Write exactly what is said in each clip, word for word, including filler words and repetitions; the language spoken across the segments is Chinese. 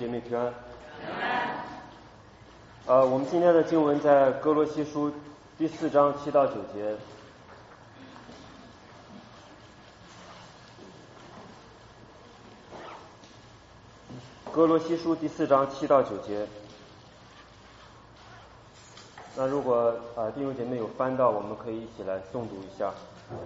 姐妹平安。呃，我们今天的经文在哥罗西书第四章七到九节。哥罗西书第四章七到九节。那如果呃弟兄姐妹有翻到，我们可以一起来诵读一下。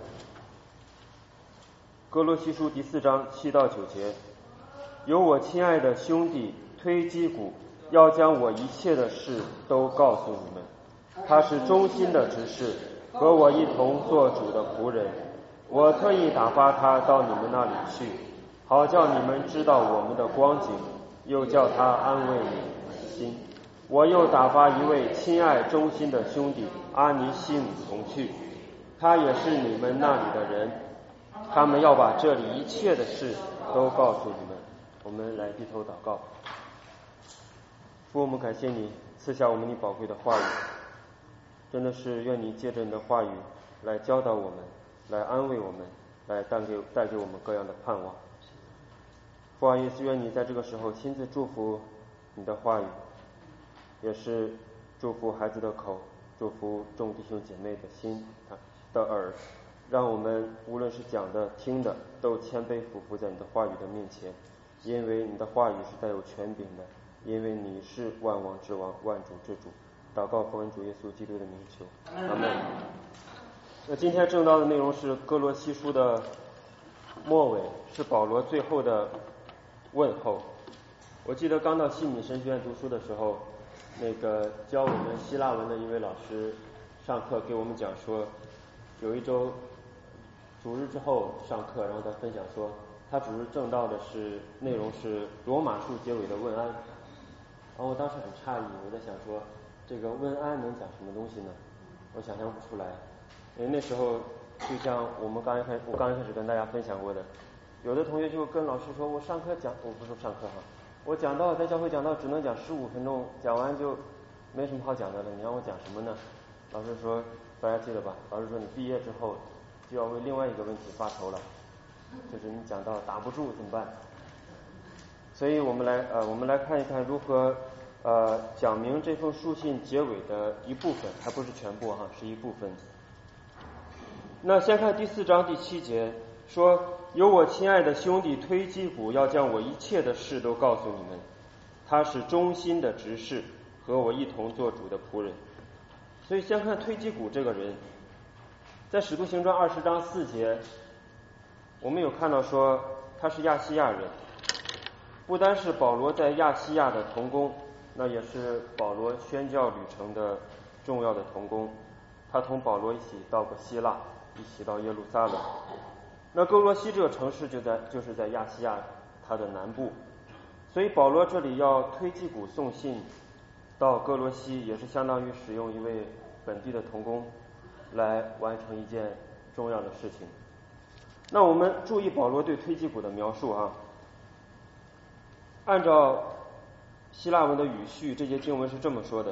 哥罗西书第四章七到九节。有我亲爱的兄弟推基古，要将我一切的事都告诉你们。他是忠心的执事，和我一同做主的仆人。我特意打发他到你们那里去，好叫你们知道我们的光景，又叫他安慰你们的心。我又打发一位亲爱忠心的兄弟阿尼西姆同去，他也是你们那里的人，他们要把这里一切的事都告诉你们。我们来低头祷告。父，我们感谢你赐下我们你宝贵的话语，真的是愿你借着你的话语来教导我们，来安慰我们，来带给带给我们各样的盼望。父啊，也是愿你在这个时候亲自祝福你的话语，也是祝福孩子的口，祝福众弟兄姐妹的心的耳，让我们无论是讲的听的都谦卑俯伏在你的话语的面前，因为你的话语是带有权柄的，因为你是万王之王，万主之主。祷告奉恩主耶稣基督的名求，阿们。那今天正道的内容是哥罗西书的末尾，是保罗最后的问候。我记得刚到西敏神学院读书的时候，那个教我们希腊文的一位老师上课给我们讲说，有一周主日之后上课，然后他分享说，他主日正道的是内容是罗马书结尾的问安。然后我当时很诧异，我在想说，这个问安能讲什么东西呢？我想象不出来，因为那时候就像我们刚才开我刚开始跟大家分享过的，有的同学就跟老师说，我上课讲，我不是上课哈，我讲到在教会讲到只能讲十五分钟，讲完就没什么好讲的了，你让我讲什么呢？老师说，大家记得吧？老师说你毕业之后就要为另外一个问题发愁了，就是你讲到打不住怎么办？所以我们来呃，我们来看一看如何呃讲明这封书信结尾的一部分，还不是全部哈，是一部分。那先看第四章第七节，说有我亲爱的兄弟推基古，要将我一切的事都告诉你们。他是忠心的执事，和我一同做主的仆人。所以先看推基古这个人，在使徒行传二十章四节，我们有看到说他是亚细亚人。不单是保罗在亚细亚的同工，那也是保罗宣教旅程的重要的同工。他同保罗一起到过希腊，一起到耶路撒冷。那哥罗西这个城市就在就是在亚细亚它的南部，所以保罗这里要推基古送信到哥罗西，也是相当于使用一位本地的同工来完成一件重要的事情。那我们注意保罗对推基古的描述啊。按照希腊文的语序，这节经文是这么说的：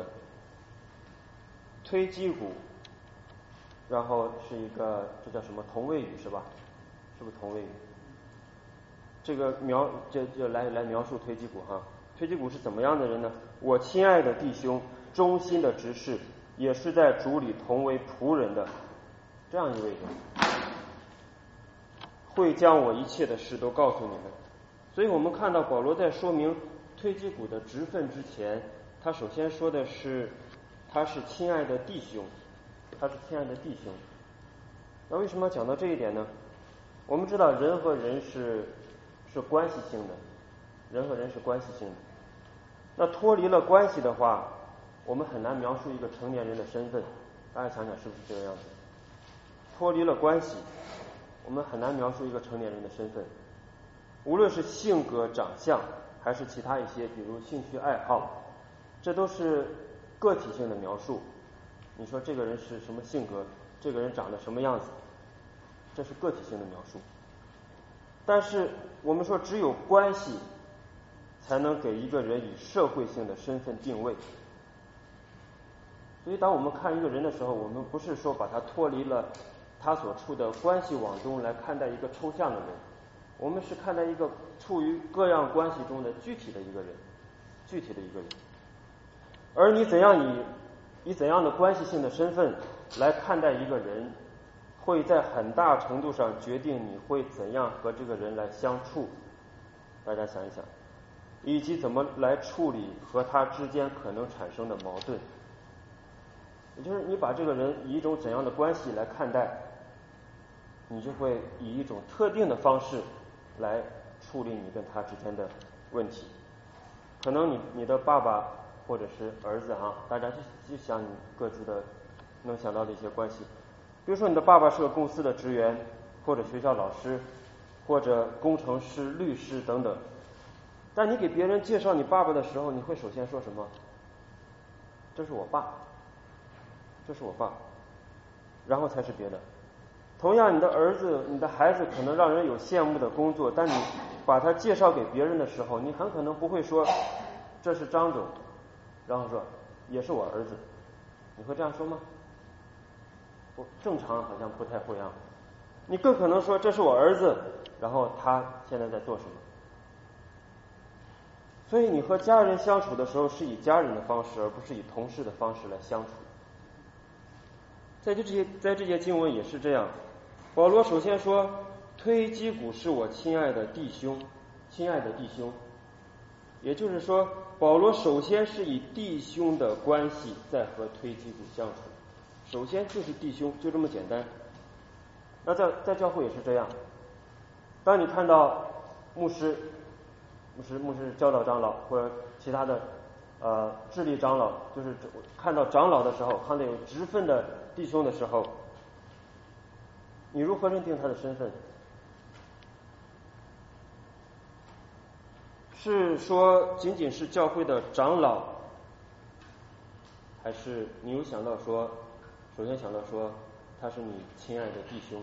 推基古，然后是一个这叫什么同位语是吧？是不是同位语？这个描这就来来描述推基古哈。推基古是怎么样的人呢？我亲爱的弟兄，忠心的执事，也是在主里同为仆人的这样一位人，会将我一切的事都告诉你们。所以我们看到保罗在说明推基古的职分之前，他首先说的是他是亲爱的弟兄，他是亲爱的弟兄。那为什么要讲到这一点呢？我们知道人和人是是关系性的，人和人是关系性的。那脱离了关系的话，我们很难描述一个成年人的身份。大家想想是不是这个样子？脱离了关系，我们很难描述一个成年人的身份。无论是性格、长相，还是其他一些，比如兴趣爱好，这都是个体性的描述。你说这个人是什么性格，这个人长得什么样子，这是个体性的描述。但是我们说只有关系才能给一个人以社会性的身份定位。所以当我们看一个人的时候，我们不是说把他脱离了他所处的关系网中来看待一个抽象的人， 我们是看待一个处于各样关系中的具体的一个人，具体的一个人。而你怎样以以怎样的关系性的身份来看待一个人，会在很大程度上决定你会怎样和这个人来相处。大家想一想，以及怎么来处理和他之间可能产生的矛盾。也就是你把这个人以一种怎样的关系来看待，你就会以一种特定的方式来处理你跟他之间的问题。可能你你的爸爸或者是儿子哈，大家就就想你各自的能想到的一些关系。比如说你的爸爸是个公司的职员，或者学校老师，或者工程师、律师等等。但你给别人介绍你爸爸的时候，你会首先说什么？这是我爸，这是我爸，然后才是别的。同样，你的儿子、你的孩子可能让人有羡慕的工作，但你把他介绍给别人的时候，你很可能不会说这是张总，然后说也是我儿子。你会这样说吗？不，正常好像不太会啊。你更可能说这是我儿子，然后他现在在做什么。所以你和家人相处的时候，是以家人的方式，而不是以同事的方式来相处。在这些在这些经文也是这样。保罗首先说，推基古是我亲爱的弟兄，亲爱的弟兄。也就是说，保罗首先是以弟兄的关系在和推基古相处，首先就是弟兄，就这么简单。那在在教会也是这样。当你看到牧师、牧师、牧师教导长老或者其他的呃智力长老，就是看到长老的时候，看到有职分的弟兄的时候，你如何认定他的身份？是说仅仅是教会的长老，还是你有想到说，首先想到说他是你亲爱的弟兄？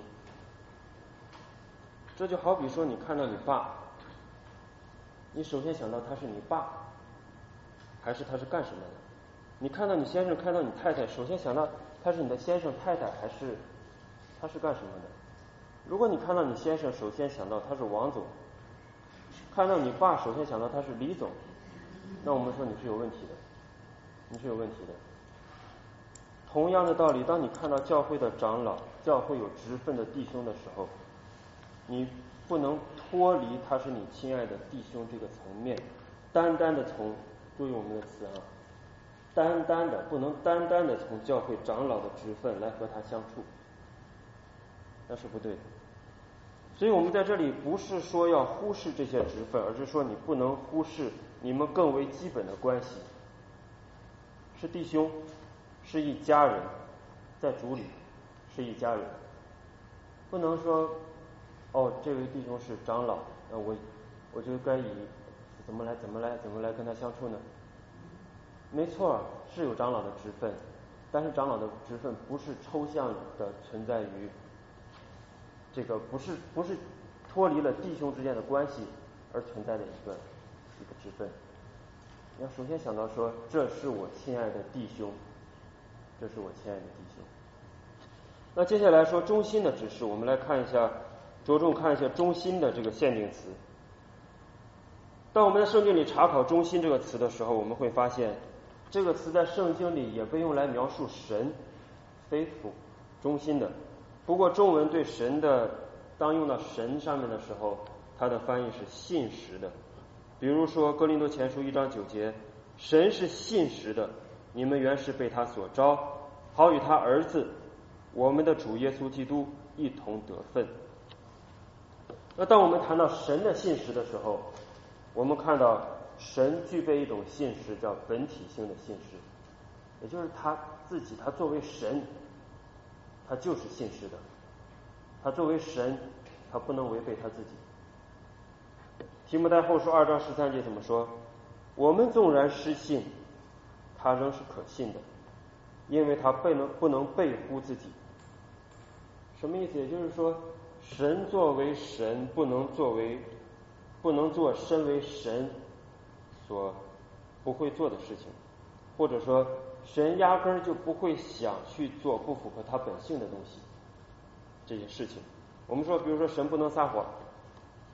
这就好比说你看到你爸，你首先想到他是你爸，还是他是干什么的？你看到你先生，看到你太太，首先想到他是你的先生太太，还是他是干什么的？如果你看到你先生，首先想到他是王总，看到你爸，首先想到他是李总，那我们说你是有问题的，你是有问题的。同样的道理，当你看到教会的长老、教会有职分的弟兄的时候，你不能脱离他是你亲爱的弟兄这个层面，单单的从，注意我们的词啊，单单的不能单单的从教会长老的职分来和他相处，那是不对的。所以我们在这里不是说要忽视这些职分，而是说你不能忽视你们更为基本的关系，是弟兄，是一家人，在主里是一家人，不能说哦，这位弟兄是长老，那我我就该以怎么来怎么来怎么来跟他相处呢？没错，是有长老的职分，但是长老的职分不是抽象的存在于这个，不是不是脱离了弟兄之间的关系而存在的一个一个职分。要首先想到说，这是我亲爱的弟兄，这是我亲爱的弟兄。那接下来说中心的指示，我们来看一下，着重看一下中心的这个限定词。当我们在圣经里查考中心这个词的时候，我们会发现这个词在圣经里也被用来描述神 faithful 忠心的。不过中文对神的当用到神上面的时候，它的翻译是信实的。比如说哥林多前书一章九节，神是信实的，你们原是被他所招，好与他儿子我们的主耶稣基督一同得分。那当我们谈到神的信实的时候，我们看到神具备一种信实，叫本体性的信实，也就是他自己，他作为神，他就是信实的，他作为神，他不能违背他自己。提摩太后书二章十三节怎么说？我们纵然失信，他仍是可信的，因为他不能不能背乎自己。什么意思？也就是说，神作为神，不能作为不能做身为神所不会做的事情，或者说神压根儿就不会想去做不符合他本性的东西，这些事情。我们说比如说神不能撒谎，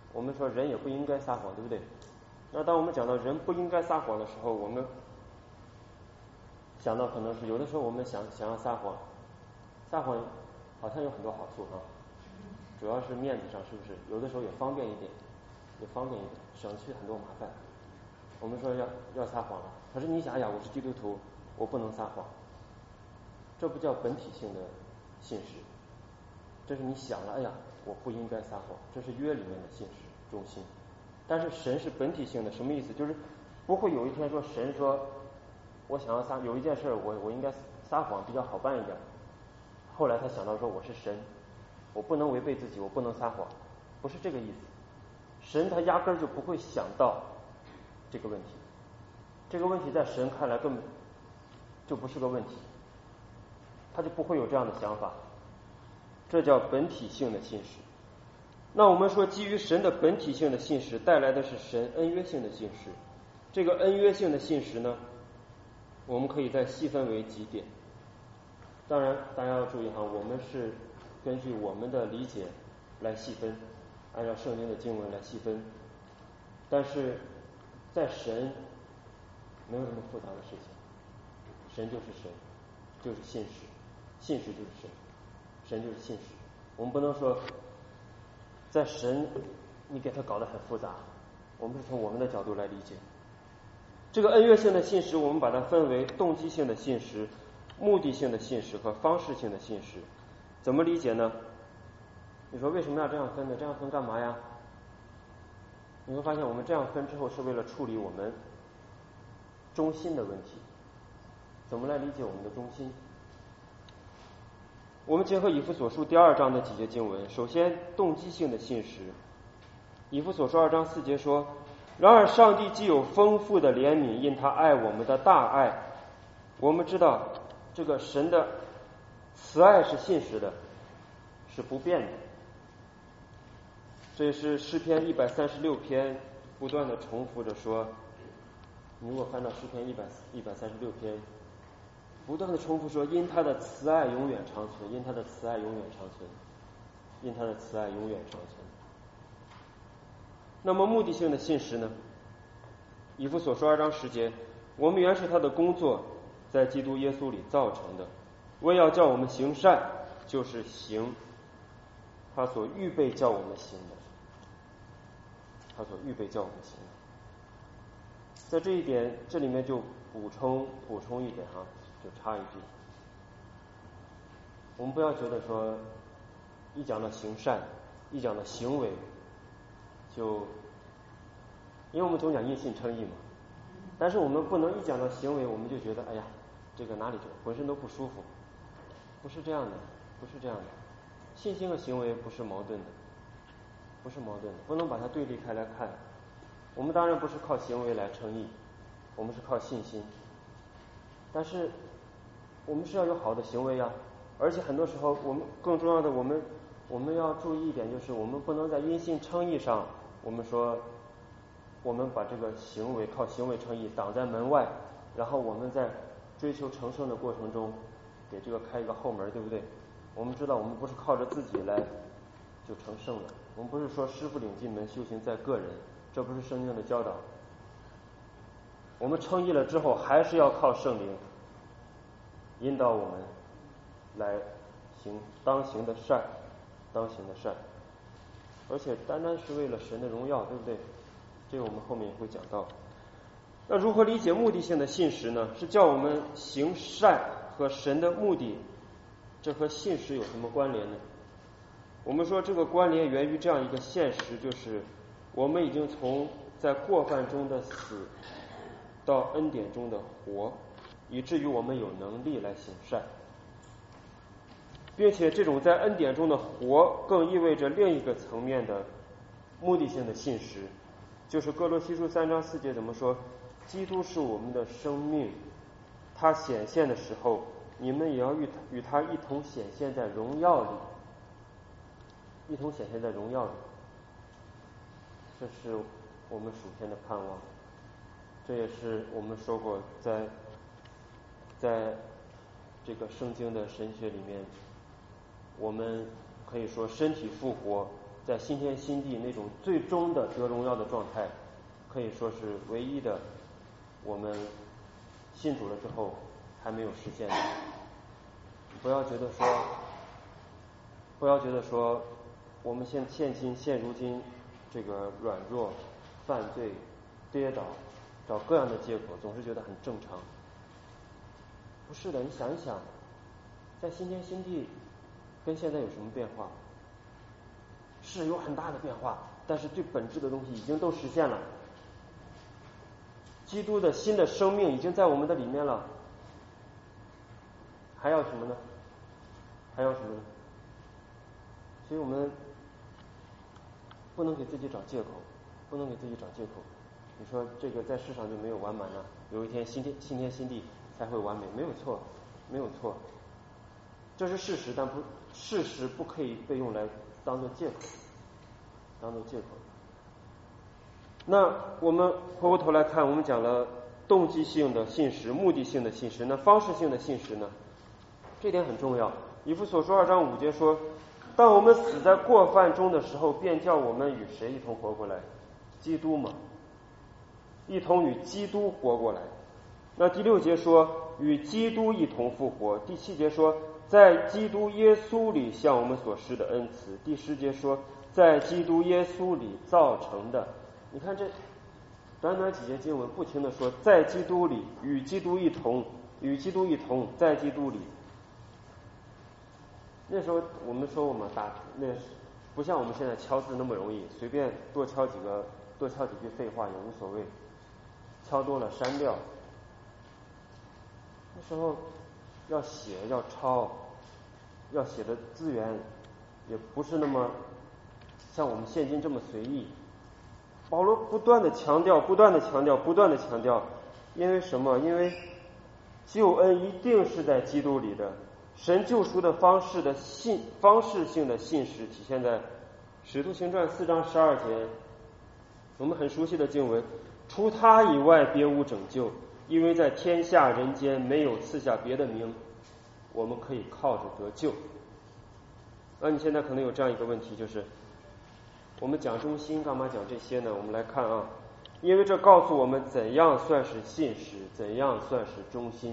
我们说人也不应该撒谎，对不对？那当我们讲到人不应该撒谎的时候，我们想到可能是有的时候我们想想要撒谎，撒谎好像有很多好处啊，主要是面子上，是不是？有的时候也方便一点，也方便一点，省去很多麻烦。我们说要要撒谎了，可是你想呀，我是基督徒，我不能撒谎，这不叫本体性的信实，这是你想了，哎呀，我不应该撒谎，这是约里面的信实中心。但是神是本体性的，什么意思？就是不会有一天说神说我想要撒有一件事我我应该撒谎比较好办一点，后来他想到说我是神，我不能违背自己，我不能撒谎，不是这个意思。神他压根儿就不会想到这个问题，这个问题在神看来根本就不是个问题，他就不会有这样的想法，这叫本体性的信实。那我们说基于神的本体性的信实带来的是神恩约性的信实，这个恩约性的信实呢，我们可以再细分为几点。当然大家要注意哈，我们是根据我们的理解来细分，按照圣经的经文来细分，但是在神没有什么复杂的事情，神就是神，就是信实，信实就是神，神就是信实。我们不能说在神你给他搞得很复杂，我们是从我们的角度来理解。这个恩约性的信实我们把它分为动机性的信实、目的性的信实和方式性的信实。怎么理解呢？你说为什么要这样分呢？这样分干嘛呀？你会发现我们这样分之后是为了处理我们中心的问题。怎么来理解我们的中心？我们结合以弗所书第二章的几节经文，首先动机性的信实。以弗所书二章四节说，然而上帝既有丰富的怜悯，因他爱我们的大爱。我们知道这个神的慈爱是信实的，是不变的。这也是诗篇一百三十六篇不断的重复着说，你如果翻到诗篇一百一百三十六篇，不断的重复说，因他的慈爱永远长存，因他的慈爱永远长存，因他的慈爱永远长存。那么目的性的信实呢？以弗所书二章十节，我们原是他的工作，在基督耶稣里造成的，为要叫我们行善，就是行他所预备叫我们行的，他所预备叫我们行的。在这一点，这里面就补充补充一点哈，就插一句，我们不要觉得说一讲到行善，一讲到行为，就因为我们总讲因信称义嘛，但是我们不能一讲到行为，我们就觉得哎呀，这个哪里就浑身都不舒服，不是这样的，不是这样的。信心和行为不是矛盾的，不是矛盾的，不能把它对立开来看。我们当然不是靠行为来称义，我们是靠信心，但是我们是要有好的行为呀。而且很多时候我们更重要的，我们我们要注意一点，就是我们不能在因信称义上，我们说我们把这个行为靠行为称义挡在门外，然后我们在追求成圣的过程中给这个开一个后门，对不对？我们知道我们不是靠着自己来就成圣了，我们不是说师傅领进门，修行在个人，这不是圣经的教导。我们称义了之后，还是要靠圣灵引导我们来行当行的善，当行的善，而且单单是为了神的荣耀，对不对？这个我们后面也会讲到。那如何理解目的性的信实呢？是叫我们行善和神的目的，这和信实有什么关联呢？我们说这个关联源于这样一个现实，就是我们已经从在过犯中的死到恩典中的活，以至于我们有能力来行善，并且这种在恩典中的活更意味着另一个层面的目的性的信实，就是哥罗西书三章四节怎么说？基督是我们的生命，他显现的时候，你们也要与他与他一同显现在荣耀里，一同显现在荣耀里。这是我们属天的盼望，这也是我们说过，在在这个圣经的神学里面，我们可以说身体复活在新天新地那种最终的得荣耀的状态，可以说是唯一的我们信主了之后还没有实现的。不要觉得说不要觉得说我们现现今现如今这个软弱、犯罪、跌倒，找各样的借口，总是觉得很正常。不是的，你想一想，在新天新地跟现在有什么变化？是有很大的变化，但是最本质的东西已经都实现了。基督的新的生命已经在我们的里面了，还要什么呢？还要什么呢？所以我们不能给自己找借口，不能给自己找借口。你说这个在世上就没有完满了，有一天新天新天新地才会完美，没有错，没有错，这是事实，但不事实不可以被用来当做借口，当做借口。那我们回过头来看，我们讲了动机性的信实、目的性的信实，那方式性的信实呢？这点很重要。以弗所书二章五节说，当我们死在过犯中的时候，便叫我们与谁一同活过来？基督嘛，一同与基督活过来。那第六节说与基督一同复活，第七节说在基督耶稣里向我们所施的恩慈，第十节说在基督耶稣里造成的。你看这短短几节经文不停地说在基督里，与基督一同，与基督一同，在基督里。那时候我们说我们打那不像我们现在敲字那么容易，随便多敲几个多敲几句废话也无所谓，敲多了删掉。那时候要写要抄，要写的资源也不是那么像我们现今这么随意。保罗不断的强调，不断的强调，不断的强调，因为什么？因为救恩一定是在基督里的。神救赎的方式的信方式性的信实体现在使徒行传四章十二节，我们很熟悉的经文，除他以外别无拯救，因为在天下人间没有赐下别的名，我们可以靠着得救。那你现在可能有这样一个问题，就是我们讲忠心干嘛讲这些呢？我们来看啊，因为这告诉我们怎样算是信实，怎样算是忠心。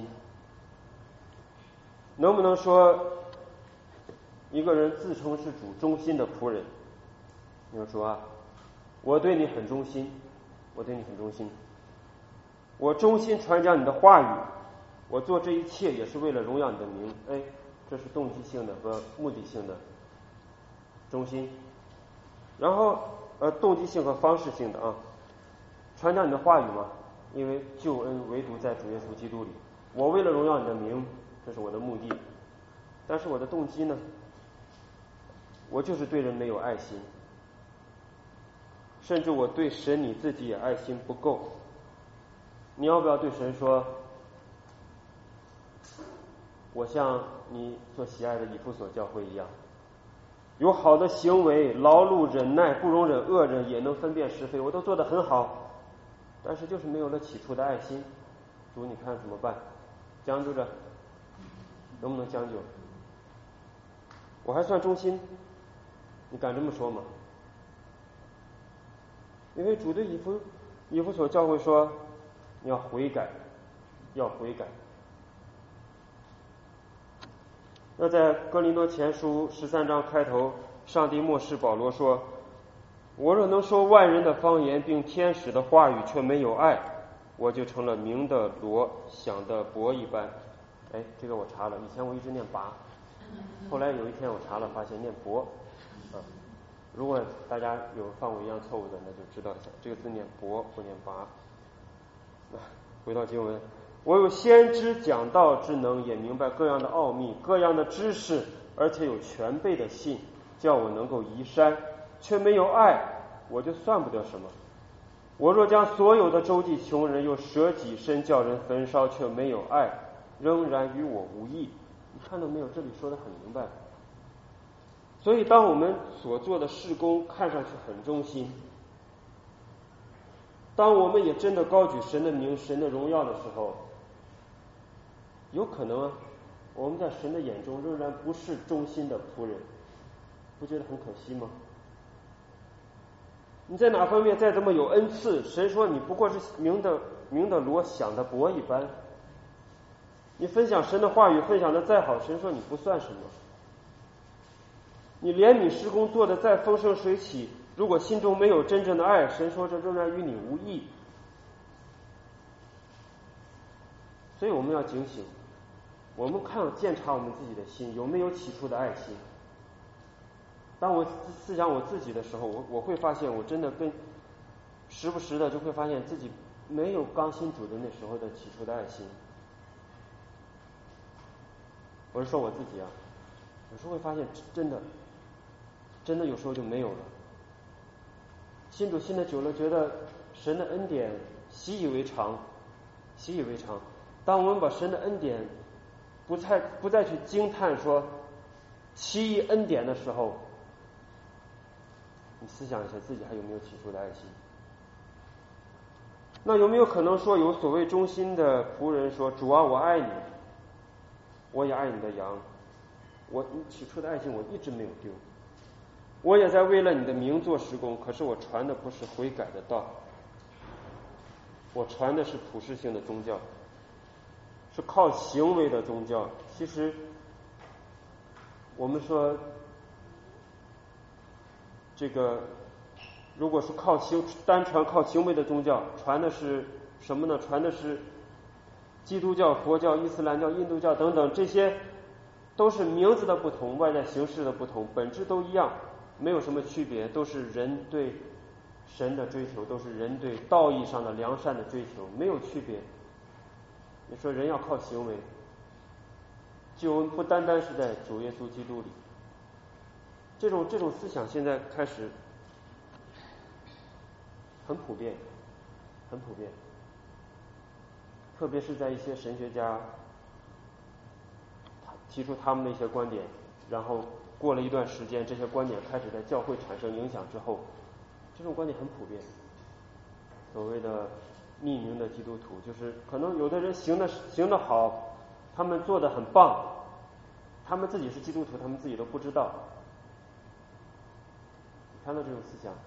能不能说一个人自称是主忠心的仆人？你说啊，我对你很忠心，我对你很忠心，我忠心传讲你的话语，我做这一切也是为了荣耀你的名。哎，这是动机性的和目的性的忠心。然后呃，动机性和方式性的啊，传讲你的话语嘛，因为救恩唯独在主耶稣基督里，我为了荣耀你的名，这是我的目的。但是我的动机呢？我就是对人没有爱心，甚至我对神你自己也爱心不够。你要不要对神说，我像你所喜爱的以弗所教会一样，有好的行为，劳碌忍耐，不容忍恶人，也能分辨是非，我都做得很好，但是就是没有了起初的爱心。主你看怎么办？将就着，能不能将就？我还算忠心，你敢这么说吗？因为主对以弗以弗所教会说，你要悔改，要悔改。那在哥林多前书十三章开头，上帝默示保罗说，我若能说万人的方言并天使的话语，却没有爱，我就成了鸣的锣，响的钹一般。哎，这个我查了，以前我一直念拔，后来有一天我查了，发现念钹啊。如果大家有犯过一样错误的，那就知道一下，这个字念钹，不念拔。那回到经文，我有先知讲道之能，也明白各样的奥秘，各样的知识，而且有全备的信，叫我能够移山，却没有爱，我就算不得什么。我若将所有的周济穷人，又舍己身叫人焚烧，却没有爱，仍然与我无益。你看到没有？这里说得很明白。所以当我们所做的事工看上去很忠心，当我们也真的高举神的名、神的荣耀的时候，有可能我们在神的眼中仍然不是忠心的仆人，不觉得很可惜吗？ 你在哪方面再怎么有恩赐，神说你不过是鸣的鸣的锣响的钹一般。你分享神的话语分享的再好，神说你不算什么。你怜悯施工做的再风生水起，如果心中没有真正的爱，神说这仍然与你无益。所以我们要警醒，我们看检查我们自己的心有没有起初的爱心。当我思想我自己的时候，我我会发现我真的跟时不时的就会发现自己没有刚信主的那时候的起初的爱心。我是说我自己啊，有时候会发现真的真的有时候就没有了。信主信的久了，觉得神的恩典习以为常，习以为常。当我们把神的恩典不再不再去惊叹说奇异恩典的时候，你思想一下自己还有没有起初的爱心？那有没有可能说有所谓忠心的仆人说，主啊，我爱你，我也爱你的羊，我你起初的爱心我一直没有丢，我也在为了你的名做施工，可是我传的不是悔改的道，我传的是普世性的宗教，是靠行为的宗教。其实我们说这个如果是靠行单传靠行为的宗教，传的是什么呢？传的是基督教、佛教、伊斯兰教、印度教等等，这些都是名字的不同，外在形式的不同，本质都一样，没有什么区别，都是人对神的追求，都是人对道义上的良善的追求，没有区别。你说人要靠行为，救恩不单单是在主耶稣基督里。这种这种思想现在开始很普遍，很普遍，特别是在一些神学家提出他们的一些观点，然后过了一段时间，这些观点开始在教会产生影响之后，这种观点很普遍。所谓的匿名的基督徒，就是可能有的人行的行的好，他们做的很棒，他们自己是基督徒，他们自己都不知道。你看到这种思想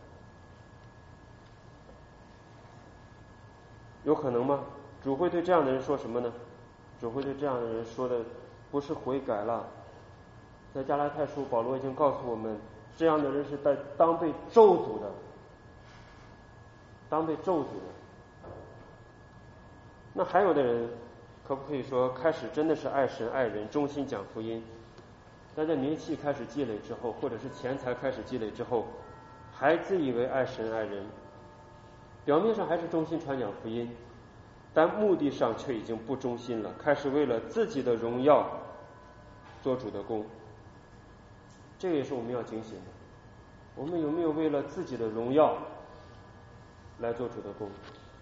有可能吗？主会对这样的人说什么呢？主会对这样的人说的不是悔改了。在加拉太书，保罗已经告诉我们，这样的人是在当被咒诅的，当被咒诅的。那还有的人可不可以说开始真的是爱神爱人，忠心讲福音，但在名气开始积累之后，或者是钱财开始积累之后，还自以为爱神爱人，表面上还是忠心传讲福音，但目的上却已经不忠心了，开始为了自己的荣耀做主的工。这个也是我们要警醒的，我们有没有为了自己的荣耀来做主的工？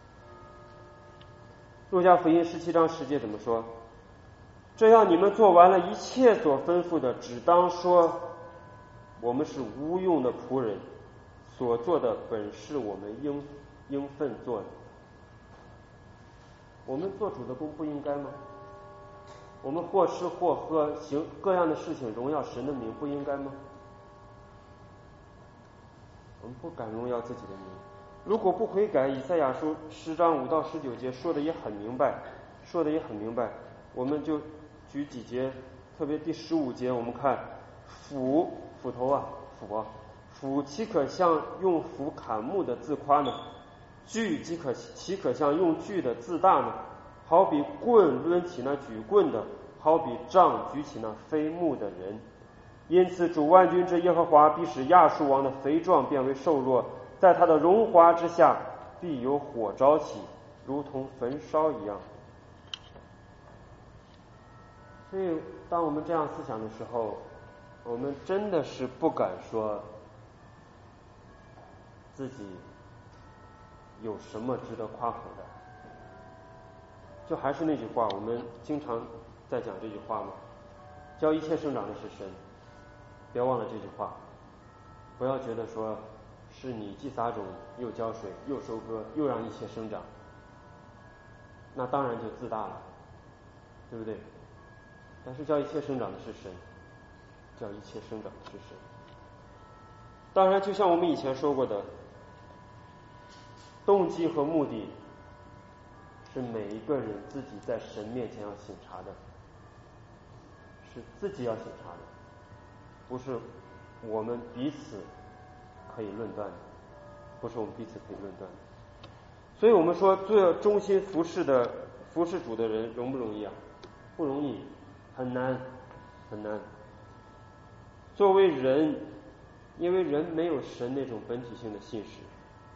路加福音十七章十节怎么说？这样你们做完了一切所吩咐的，只当说我们是无用的仆人，所做的本是我们应应分做的。我们做主的工不应该吗？我们或吃或喝，行各样的事情荣耀神的名，不应该吗？我们不敢荣耀自己的名。如果不悔改，以赛亚书十章五到十九节说的也很明白，说的也很明白。我们就举几节，特别第十五节，我们看斧斧头啊，斧啊，斧岂可像用斧砍木的自夸呢？锯岂可岂可像用锯的自大呢？好比棍抡起那举棍的，好比杖举起那飞木的人。因此主万军之耶和华必使亚述王的肥壮变为瘦弱，在他的荣华之下必有火着起，如同焚烧一样。所以当我们这样思想的时候，我们真的是不敢说自己有什么值得夸口的。就还是那句话，我们经常在讲这句话嘛，叫一切生长的是神。不要忘了这句话，不要觉得说是你既撒种又浇水又收割又让一切生长，那当然就自大了，对不对？但是叫一切生长的是神，叫一切生长的是神。当然就像我们以前说过的， 动机和目的是每一个人自己在神面前要省察的，是自己要省察的，不是我们彼此可以论断的，不是我们彼此可以论断的。所以我们说做忠心服侍的服侍主的人容不容易啊？不容易，很难很难。作为人，因为人没有神那种本体性的信实，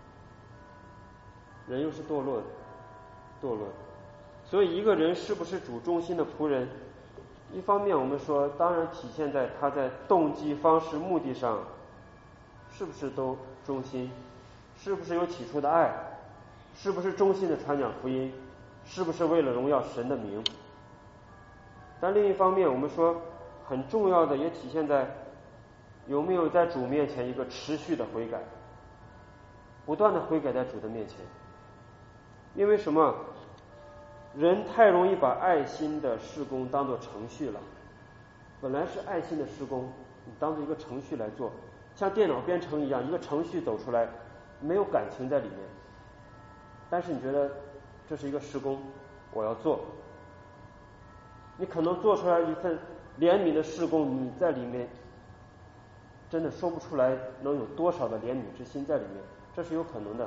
人又是堕落的堕落的，所以一个人是不是主忠心的仆人，一方面我们说当然体现在他在动机方式目的上是不是都忠心，是不是有起初的爱，是不是忠心的传讲福音，是不是为了荣耀神的名。但另一方面我们说很重要的也体现在有没有在主面前一个持续的悔改，不断的悔改在主的面前。因为什么？人太容易把爱心的事工当作程序了，本来是爱心的事工，你当作一个程序来做，像电脑编程一样，一个程序走出来，没有感情在里面，但是你觉得这是一个事工，我要做，你可能做出来一份怜悯的事工，你在里面真的说不出来能有多少的怜悯之心在里面，这是有可能的。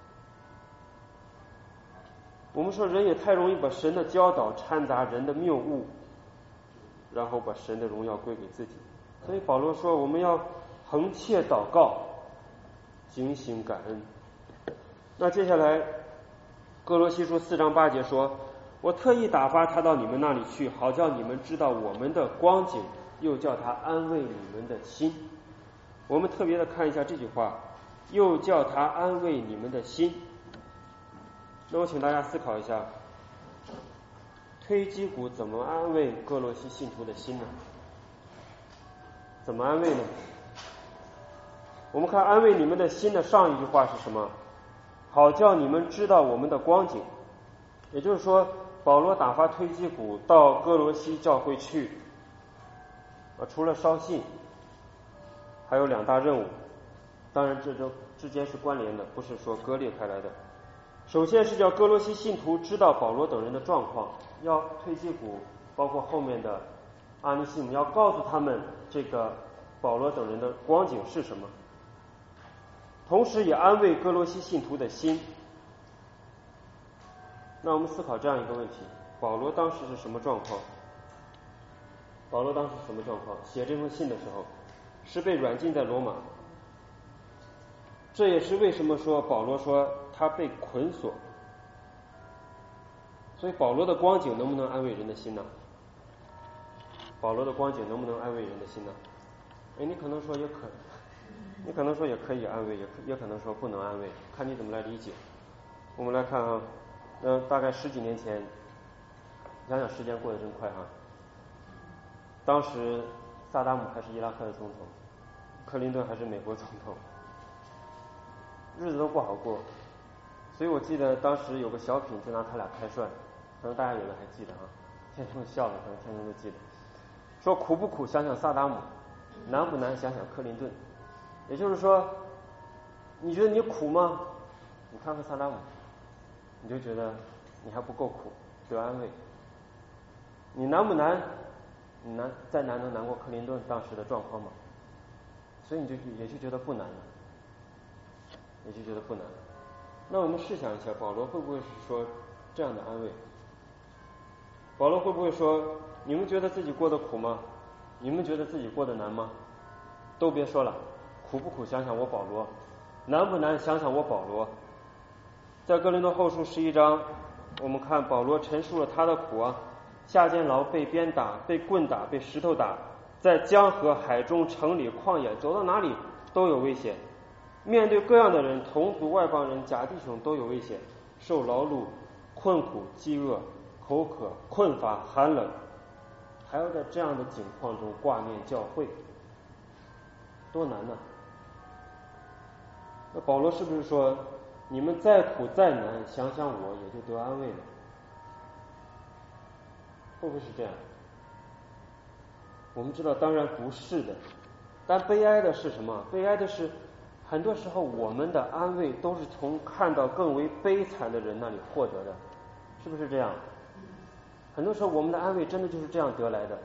我们说人也太容易把神的教导掺杂人的谬误，然后把神的荣耀归给自己。所以保罗说我们要恒切祷告，警醒感恩。那接下来哥罗西书四章八节说，我特意打发他到你们那里去，好叫你们知道我们的光景，又叫他安慰你们的心。我们特别的看一下这句话，又叫他安慰你们的心。那我请大家思考一下，推基古怎么安慰哥罗西信徒的心呢？怎么安慰呢？我们看安慰你们的心的上一句话是什么？好叫你们知道我们的光景。也就是说保罗打发推基古到哥罗西教会去，啊，除了捎信还有两大任务，当然这都之间是关联的，不是说割裂开来的。首先是叫哥罗西信徒知道保罗等人的状况，要推基古包括后面的阿尼西姆，要告诉他们这个保罗等人的光景是什么，同时也安慰哥罗西信徒的心。那我们思考这样一个问题，保罗当时是什么状况？保罗当时什么状况？写这封信的时候是被软禁在罗马，这也是为什么说保罗说他被捆锁。所以保罗的光景能不能安慰人的心呢？保罗的光景能不能安慰人的心呢？哎，你可能说也可，你可能说也可以安慰，也也可能说不能安慰，看你怎么来理解。我们来看啊，呃，大概十几年前，想想时间过得真快哈。当时萨达姆还是伊拉克的总统，克林顿还是美国总统，日子都不好过。所以我记得当时有个小品就拿他俩开涮，可能大家有的还记得啊，天天都笑了，可能天天都记得。说苦不苦想想萨达姆，难不难想想克林顿。也就是说，你觉得你苦吗？你看看萨达姆，你就觉得你还不够苦，得安慰。你难不难？你难再难能难过克林顿当时的状况吗？所以你就也就觉得不难了，也就觉得不难了。那我们试想一下，保罗会不会是说这样的安慰？保罗会不会说，你们觉得自己过得苦吗？你们觉得自己过得难吗？都别说了，苦不苦想想我保罗，难不难想想我保罗。在哥林多后书十一章，我们看保罗陈述了他的苦啊，下监牢，被鞭打，被棍打，被石头打，在江河、海中、城里、旷野，走到哪里都有危险。面对各样的人，同族、外邦人、假弟兄都有危险，受劳碌、困苦、饥饿、口渴、困乏、寒冷，还要在这样的境况中挂念教会，多难呢？那保罗是不是说，你们再苦再难，想想我也就得安慰了？会不会是这样？我们知道当然不是的，但悲哀的是什么？悲哀的是很多时候我们的安慰都是从看到更为悲惨的人那里获得的，是不是这样？很多时候我们的安慰真的就是这样得来的，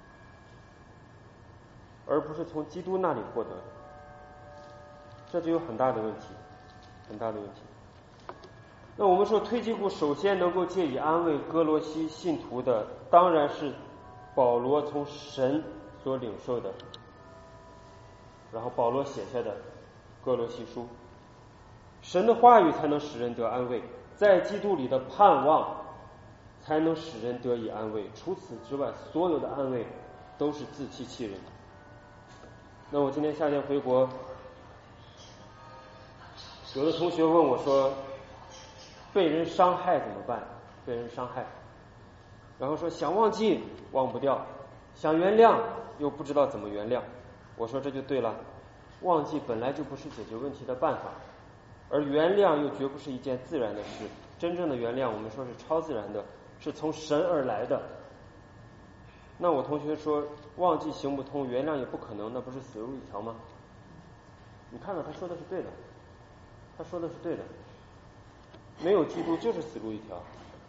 而不是从基督那里获得的，这就有很大的问题，很大的问题。那我们说推基古首先能够借以安慰哥罗西信徒的，当然是保罗从神所领受的，然后保罗写下的哥罗西书。神的话语才能使人得安慰，在基督里的盼望才能使人得以安慰，除此之外所有的安慰都是自欺欺人。那我今年夏天回国，有的同学问我说，被人伤害怎么办？被人伤害，然后说想忘记忘不掉，想原谅又不知道怎么原谅。我说这就对了，忘记本来就不是解决问题的办法，而原谅又绝不是一件自然的事。真正的原谅我们说是超自然的，是从神而来的。那我同学说忘记行不通，原谅也不可能，那不是死路一条吗？你看到他说的是对的，他说的是对的，没有基督就是死路一条，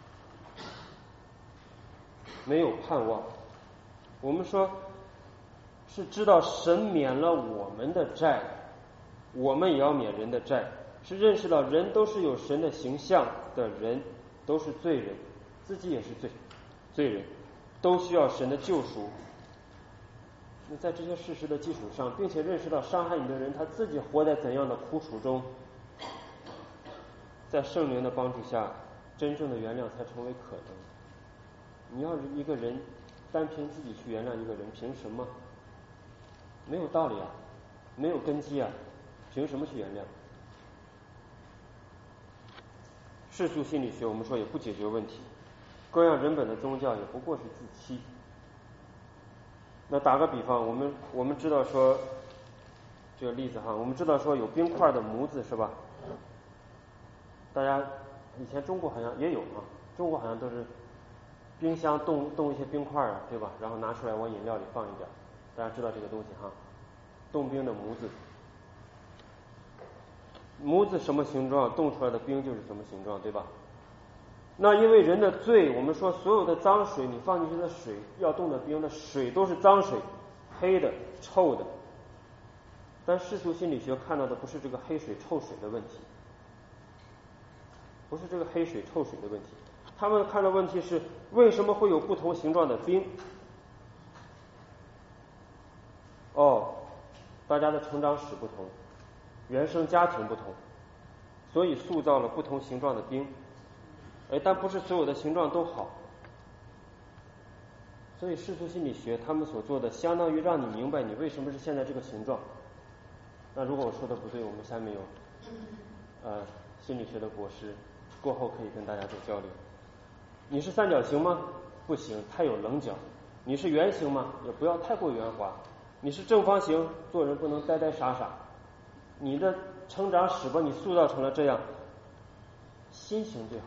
没有盼望。我们说是知道神免了我们的债，我们也要免人的债，是认识到人都是有神的形象的人，都是罪人，自己也是罪罪人，都需要神的救赎。那在这些事实的基础上，并且认识到伤害你的人他自己活在怎样的苦楚中，在圣灵的帮助下，真正的原谅才成为可能。你要是一个人单凭自己去原谅一个人，凭什么？没有道理啊，没有根基啊，凭什么去原谅？世俗心理学我们说也不解决问题，各样人本的宗教也不过是自欺。那打个比方，我们我们知道说这个例子哈，我们知道说有冰块的模子是吧？大家以前中国好像也有啊，中国好像都是冰箱冻冻一些冰块啊，对吧？然后拿出来往饮料里放一点，大家知道这个东西哈，冻冰的模子。模子什么形状，冻出来的冰就是什么形状，对吧？那因为人的罪，我们说所有的脏水，你放进去的水要冻的冰的水都是脏水，黑的臭的。但世俗心理学看到的不是这个黑水臭水的问题，不是这个黑水臭水的问题，他们看的问题是为什么会有不同形状的冰？哦，大家的成长史不同，原生家庭不同，所以塑造了不同形状的冰。哎，但不是所有的形状都好。所以世俗心理学他们所做的，相当于让你明白你为什么是现在这个形状。那如果我说的不对，我们下面有呃心理学的博士，过后可以跟大家做交流。你是三角形吗？不行，太有棱角。你是圆形吗？也不要太过圆滑。你是正方形，做人不能呆呆傻傻。你的成长史把你塑造成了这样，心形最好，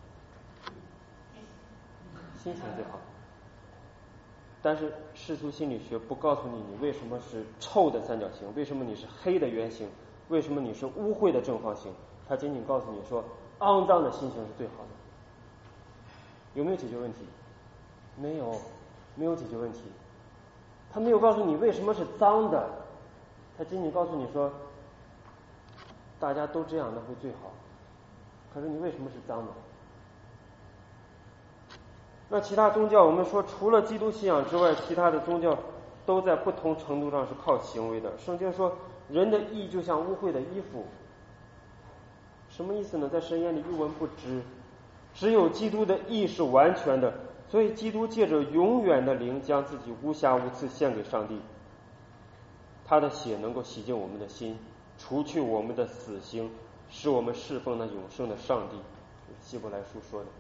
心形最好。但是世俗心理学不告诉你你为什么是臭的三角形，为什么你是黑的圆形，为什么你是污秽的正方形，它仅仅告诉你说肮脏的心形是最好的。有没有解决问题？没有，没有解决问题。他没有告诉你为什么是脏的，他仅仅告诉你说大家都这样那会最好，可是你为什么是脏的？那其他宗教我们说除了基督信仰之外，其他的宗教都在不同程度上是靠行为的。圣经说人的义就像污秽的衣服，什么意思呢？在神眼里一文不值，只有基督的义是完全的，所以基督借着永远的灵将自己无瑕无疵献给上帝，他的血能够洗净我们的心，除去我们的死刑，使我们侍奉那永生的上帝。希伯来书说的。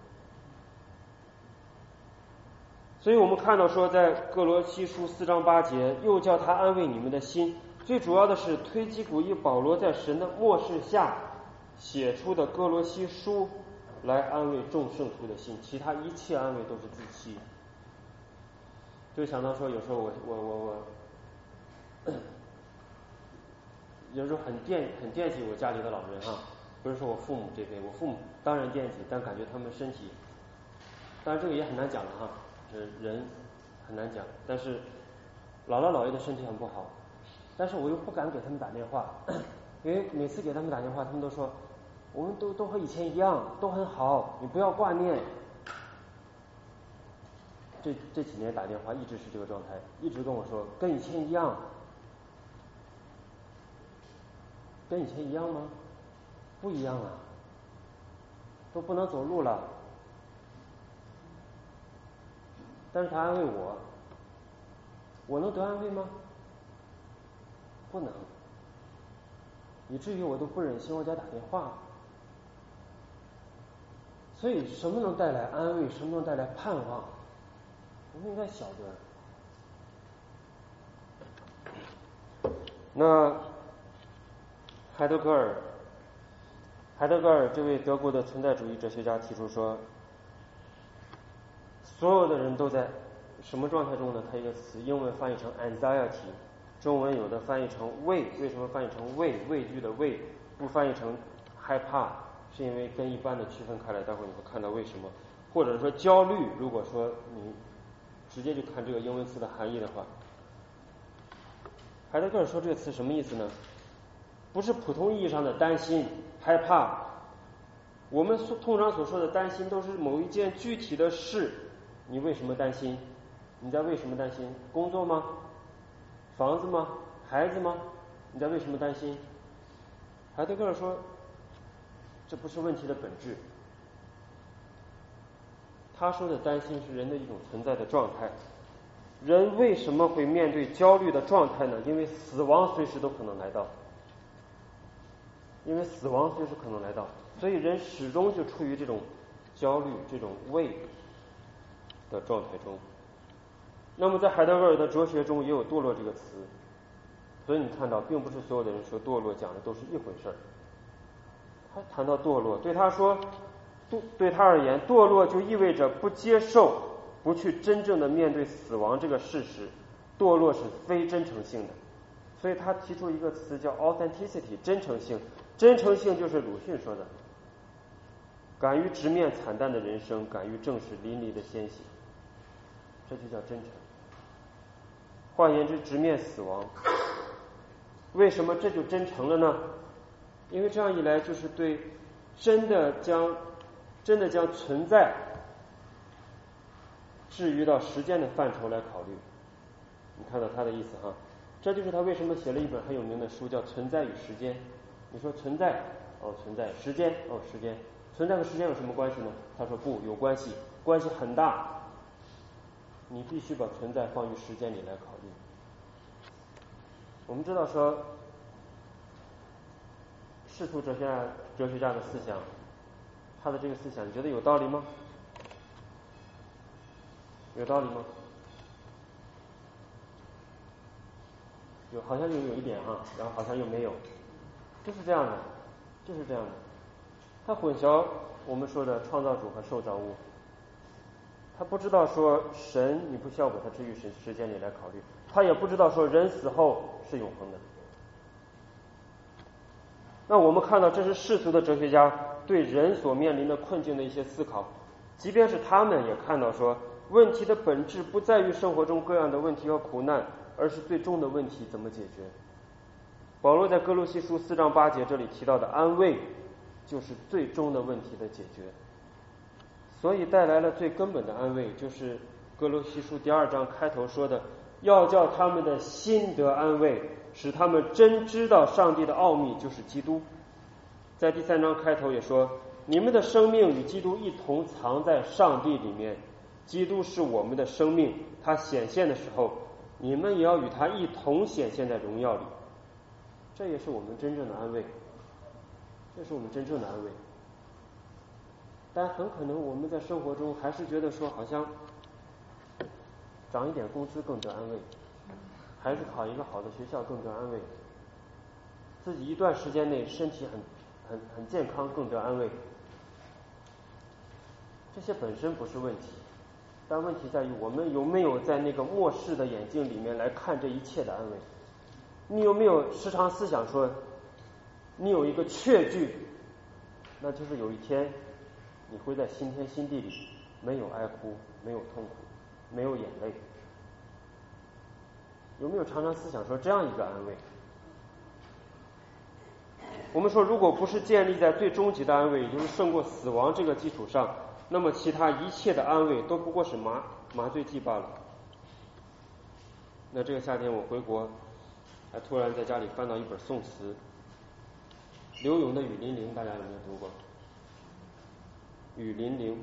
所以我们看到说在哥罗西书四章八节，又叫他安慰你们的心，最主要的是推基古以保罗在神的默示下写出的哥罗西书来安慰众圣徒的心，其他一切安慰都是自欺。就想到说有时候我我我我有时候很惦很惦记我家里的老人哈，不是说我父母这边，我父母当然惦记，但感觉他们身体，当然这个也很难讲了哈，人很难讲，但是姥姥姥爷的身体很不好，但是我又不敢给他们打电话，因为每次给他们打电话，他们都说我们都都和以前一样，都很好，你不要挂念。这这几年打电话一直是这个状态，一直跟我说跟以前一样，跟以前一样吗？不一样啊，都不能走路了。但是他安慰我，我能得安慰吗？不能，以至于我都不忍心往家打电话。所以什么能带来安慰，什么能带来盼望，我们应该晓得。那海德格尔，海德格尔这位德国的存在主义哲学家提出说，所有的人都在什么状态中呢？他一个词，英文翻译成 anxiety， 中文有的翻译成畏，为什么翻译成畏？畏惧的畏，不翻译成害怕，是因为跟一般的区分开来，待会儿你会看到为什么。或者说焦虑，如果说你直接就看这个英文词的含义的话，海德格尔说这个词什么意思呢？不是普通意义上的担心、害怕。我们所通常所说的担心都是某一件具体的事，你为什么担心？你在为什么担心？工作吗？房子吗？孩子吗？你在为什么担心？海德格尔说，这不是问题的本质。他说的担心是人的一种存在的状态。人为什么会面对焦虑的状态呢？因为死亡随时都可能来到。因为死亡随时可能来到，所以人始终就处于这种焦虑、这种畏的状态中。那么在海德格尔的哲学中也有堕落这个词，所以你看到，并不是所有的人说堕落讲的都是一回事儿。他谈到堕落，对他说，对他而言，堕落就意味着不接受、不去真正的面对死亡这个事实，堕落是非真诚性的。所以他提出一个词叫 authenticity， 真诚性。真诚性就是鲁迅说的，敢于直面惨淡的人生，敢于正视淋漓的鲜血，这就叫真诚。换言之，直面死亡。为什么这就真诚了呢？因为这样一来，就是对真的将真的将存在置于到时间的范畴来考虑。你看到他的意思哈，这就是他为什么写了一本很有名的书叫《存在与时间》。你说存在，哦存在；时间，哦时间。存在和时间有什么关系呢？他说不，有关系，关系很大。你必须把存在放于时间里来考虑。我们知道说，世俗哲学家哲学家的思想，他的这个思想，你觉得有道理吗？有道理吗？有，好像又有一点哈，然后好像又没有，就是这样的，就是这样的。他混淆我们说的创造主和受造物，他不知道说神你不需要把它置于时时间里来考虑，他也不知道说人死后是永恒的。那我们看到这是世俗的哲学家对人所面临的困境的一些思考，即便是他们也看到说，问题的本质不在于生活中各样的问题和苦难，而是最终的问题怎么解决。保罗在哥罗西书四章八节这里提到的安慰，就是最终的问题的解决。所以带来了最根本的安慰，就是哥罗西书第二章开头说的，要叫他们的心得安慰，使他们真知道上帝的奥秘就是基督。在第三章开头也说，你们的生命与基督一同藏在上帝里面，基督是我们的生命，他显现的时候，你们也要与他一同显现在荣耀里。这也是我们真正的安慰，这是我们真正的安慰。但很可能我们在生活中还是觉得说，好像涨一点工资更得安慰，孩子考一个好的学校更得安慰，自己一段时间内身体很很很健康更得安慰。这些本身不是问题，但问题在于我们有没有在那个末世的眼镜里面来看这一切的安慰。 你有没有时常思想说，你有一个确据，那就是有一天你会在新天新地里没有哀哭，没有痛苦，没有眼泪。有没有常常思想说这样一个安慰？我们说，如果不是建立在最终极的安慰，也就是胜过死亡这个基础上，那么其他一切的安慰都不过是麻麻醉剂罢了。那这个夏天我回国，还突然在家里翻到一本宋词，刘永的《雨霖铃》，大家有没有读过？《雨霖铃》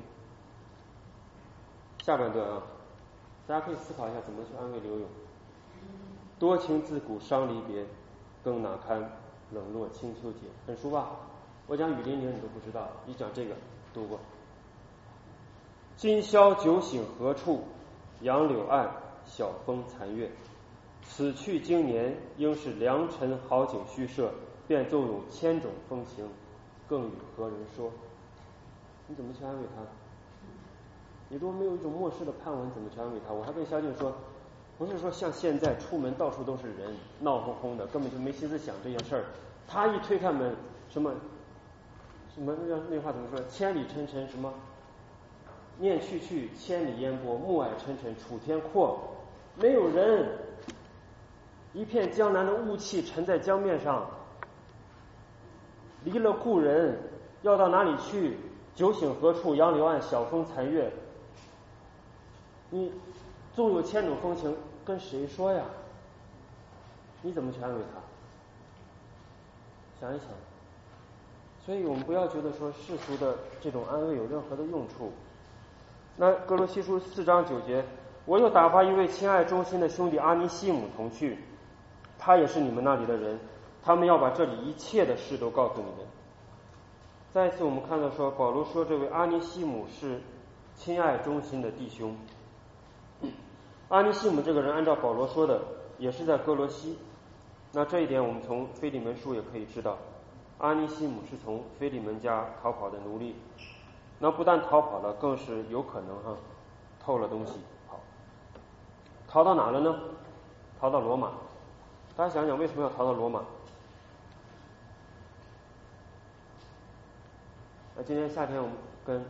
下半段啊，大家可以思考一下怎么去安慰刘永。多情自古伤离别，更哪堪冷落清秋节。很熟吧？我讲《雨霖铃》你都不知道，一讲这个读过。今宵酒醒何处？杨柳岸，晓风残月。此去经年，应是良辰好景虚设。便纵有千种风情，更与何人说？你怎么去安慰他？你如果没有一种末世的盼望，你怎么去安慰他？我还跟萧静说，不是说像现在出门到处都是人，闹哄哄的，根本就没心思想这件事儿。他一推开门，什么什么那那话怎么说？千里沉沉什么？念去去，千里烟波，暮霭沉沉楚天阔。没有人，一片江南的雾气沉在江面上。离了故人，要到哪里去？酒醒何处？杨柳岸，晓风残月。你纵有千种风情，跟谁说呀？你怎么去安慰他？想一想。所以我们不要觉得说世俗的这种安慰有任何的用处。那哥罗西书四章九节，我又打发一位亲爱忠心的兄弟阿尼西姆同去，他也是你们那里的人，他们要把这里一切的事都告诉你们。再一次我们看到说，保罗说这位阿尼西姆是亲爱忠心的弟兄。阿尼西姆这个人按照保罗说的也是在哥罗西，那这一点我们从腓利门书也可以知道，阿尼西姆是从腓利门家逃跑的奴隶，那不但逃跑了，更是有可能哈偷了东西跑。逃到哪了呢？逃到罗马。大家想想为什么要逃到罗马？那今年夏天我们跟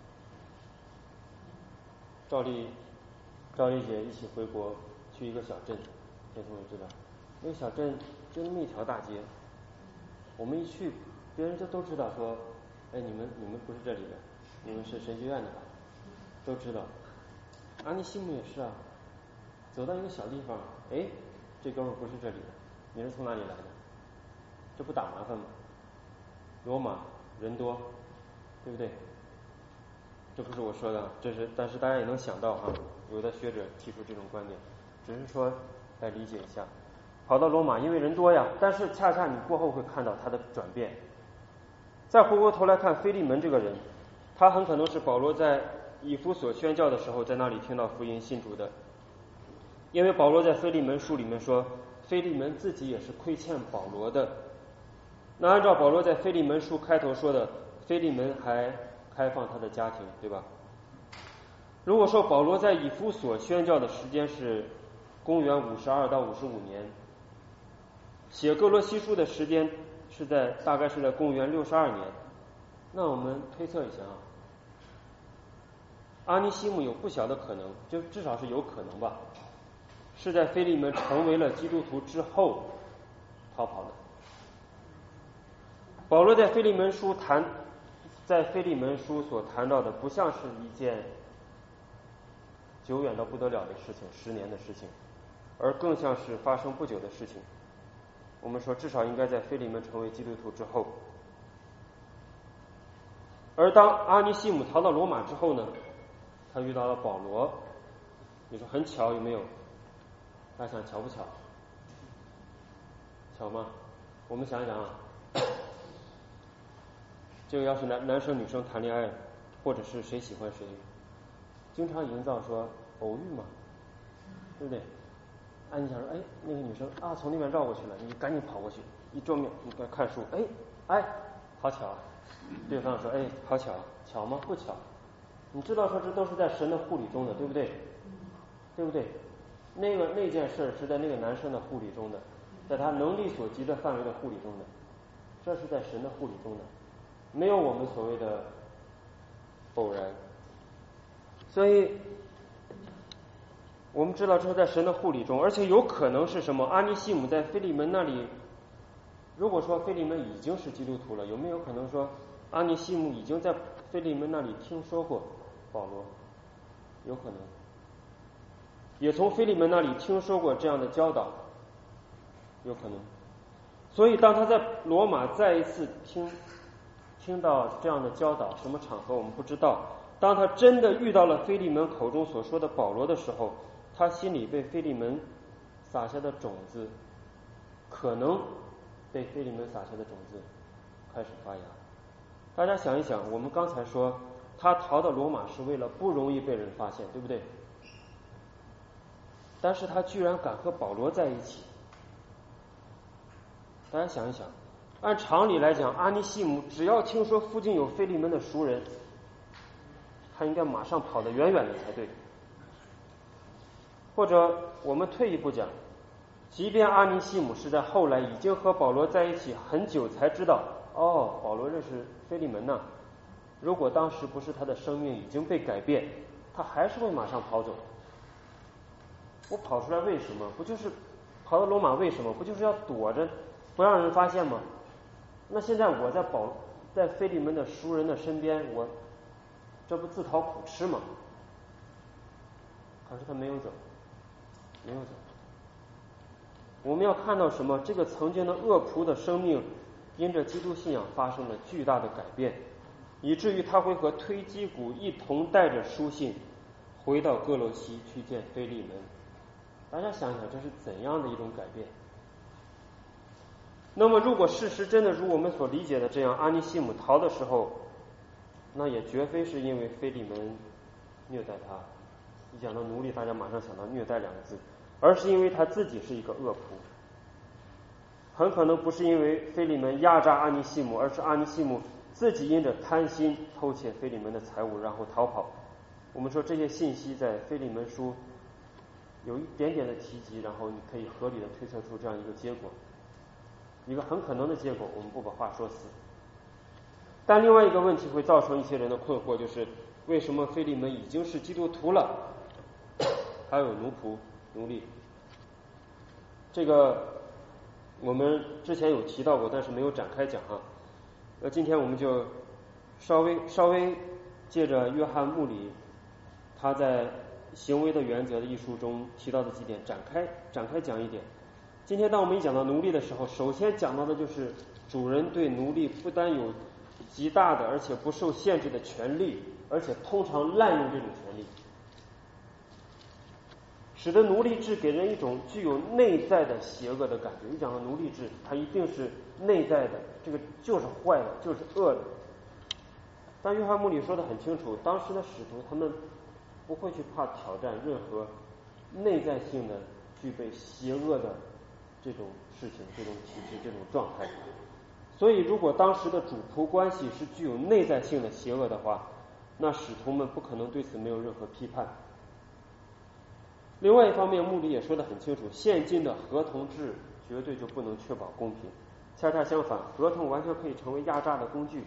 赵丽赵丽姐一起回国，去一个小镇，这同学知道，那个小镇就那么一条大街，我们一去，别人就都知道说，哎，你们你们不是这里的，你们是神学院的吧？都知道。阿尼西姆也是啊，走到一个小地方，哎，这哥们不是这里的，你是从哪里来的？这不打麻烦吗？罗马人多，对不对？这不是我说的，这是但是大家也能想到哈，有的学者提出这种观点，只是说来理解一下。跑到罗马，因为人多呀，但是恰恰你过后会看到他的转变。再回过头来看腓利门这个人，他很可能是保罗在以弗所宣教的时候在那里听到福音信主的，因为保罗在腓利门书里面说，腓利门自己也是亏欠保罗的。那按照保罗在腓利门书开头说的，腓利门还开放他的家庭，对吧？如果说保罗在以弗所宣教的时间是公元五十二到五十五年，写哥罗西书的时间是在大概是在公元六十二年，那我们推测一下啊，阿尼西姆有不小的可能，就至少是有可能吧，是在腓利门成为了基督徒之后逃跑的。保罗在腓利门书谈，在腓利门书所谈到的不像是一件久远到不得了的事情，十年的事情，而更像是发生不久的事情。我们说至少应该在腓利门成为基督徒之后。而当阿尼西姆逃到罗马之后呢，他遇到了保罗，你说很巧有没有？大家想巧不巧？巧吗？我们想想啊，这个要是男男生女生谈恋爱，或者是谁喜欢谁，经常营造说偶遇嘛，对不对？啊，你想说，哎，那个女生啊从那边绕过去了，你赶紧跑过去，一正面你该看书，哎哎，好巧啊！对方说，哎，好巧，巧吗？不巧。你知道说这都是在神的护理中的，对不对？对不对？那个那件事是在那个男生的护理中的， 在他能力所及的范围的护理中的，这是在神的护理中的，没有我们所谓的偶然。所以我们知道这是在神的护理中，而且有可能是什么？阿尼西姆在腓利门那里，如果说腓利门已经是基督徒了，有没有可能说阿尼西姆已经在腓利门那里听说过保罗？有可能，也从腓利门那里听说过这样的教导，有可能。所以当他在罗马再一次听听到这样的教导，什么场合我们不知道，当他真的遇到了腓利门口中所说的保罗的时候，他心里被腓利门撒下的种子，可能被腓利门撒下的种子开始发芽。大家想一想，我们刚才说他逃到罗马是为了不容易被人发现，对不对？但是他居然敢和保罗在一起。大家想一想，按常理来讲，阿尼西姆只要听说附近有腓利门的熟人，他应该马上跑得远远的才对。或者我们退一步讲，即便阿尼西姆是在后来已经和保罗在一起很久才知道，哦，保罗认识腓利门呢，如果当时不是他的生命已经被改变，他还是会马上跑走。我跑出来为什么？不就是跑到罗马为什么？不就是要躲着不让人发现吗？那现在我在保在腓利门的熟人的身边，我这不自讨苦吃吗？可是他没有走，没有走。我们要看到什么？这个曾经的恶仆的生命，因着基督信仰发生了巨大的改变，以至于他会和推基古一同带着书信回到哥罗西去见腓利门。大家想想，这是怎样的一种改变？那么如果事实真的如我们所理解的这样，阿尼西姆逃的时候，那也绝非是因为腓利门虐待他，一讲到奴隶大家马上想到虐待两个字，而是因为他自己是一个恶仆。很可能不是因为腓利门压榨阿尼西姆，而是阿尼西姆自己因着贪心偷窃腓利门的财物然后逃跑。我们说这些信息在腓利门书有一点点的提及，然后你可以合理的推测出这样一个结果，一个很可能的结果，我们不把话说死。但另外一个问题会造成一些人的困惑，就是为什么腓利门已经是基督徒了，还有奴仆奴隶？这个我们之前有提到过，但是没有展开讲啊。那今天我们就稍微稍微借着约翰穆里他在《行为的原则》的一书中提到的几点展开展开讲一点。今天当我们一讲到奴隶的时候，首先讲到的就是主人对奴隶不单有极大的而且不受限制的权利，而且通常滥用这种权利，使得奴隶制给人一种具有内在的邪恶的感觉。一讲到奴隶制，它一定是内在的，这个就是坏的，就是恶的。但约翰穆里说得很清楚，当时的使徒他们不会去怕挑战任何内在性的具备邪恶的这种事情、这种体制、这种状态。所以如果当时的主仆关系是具有内在性的邪恶的话，那使徒们不可能对此没有任何批判。另外一方面，穆里也说得很清楚，现今的合同制绝对就不能确保公平，恰恰相反，合同完全可以成为压榨的工具。